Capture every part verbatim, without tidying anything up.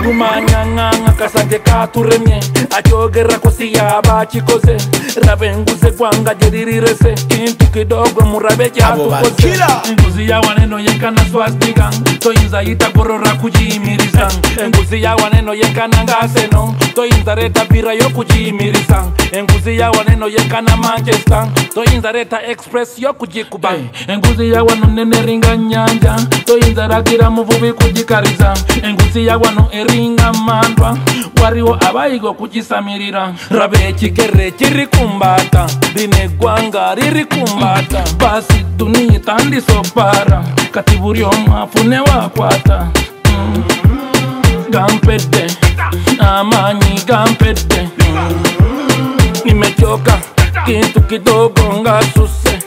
Rumanyanganga kasanje katuremye achogera kosi yaba chikoze rabenguze kwanga jeririrese kintu kidogo murabe cyatukoze nguzi ya waneno yenkana swastika toyinza yitagorora kujimiriza nguzi ya waneno yenkana ngaseno toyinza reta bira yo kujimiriza nguzi ya waneno yenkana Manchester toyinza reta express yo kujikuba nguzi ya wano nene ringa nyanja toyinza ragira muvubi kujikariza nguzi ya wano eringa mandwa wariwo abayigo kujisamirira rabe chikere chiri kumbata rine gwanga riri kumbata basi dunia tandi sopara katiburi omafune wakwata mm. Gampede amanyi gampede mm. Nimechoka kintu kidogo ngasuse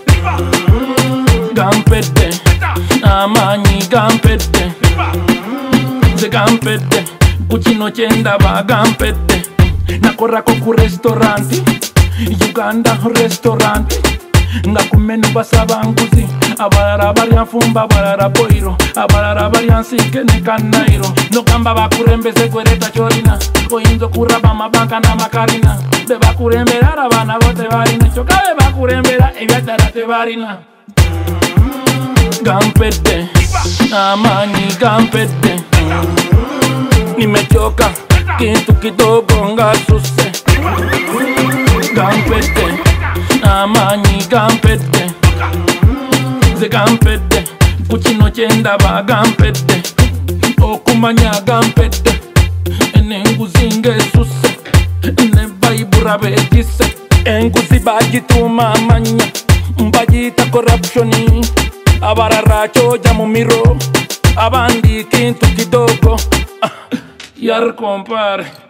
gampede amanyi gampede ze gampede kuchino chenda ba gampede nakorako ku restauranti Uganda restauranti ngakumenu basaba nguzi abarara barya fumba abarara boiro abarara barya nsike ne kanairo nokamba bakurembeze kwereta chorina oyinzo kuraba mabanka na makarina be bakurembera abana bote barina chokabe bakurembera ebyatara te barina gampede amani gampede nimechoka kintu kidogo ngasuse gampede amanyi gampede ze gampede kuchino chenda ba gampede okumanya gampede enenguzi ngesuse ne baibura begise enguzi bagituma amanya mbagita corruptioni abarara choja mumiro abandi kintu kidogo yar compare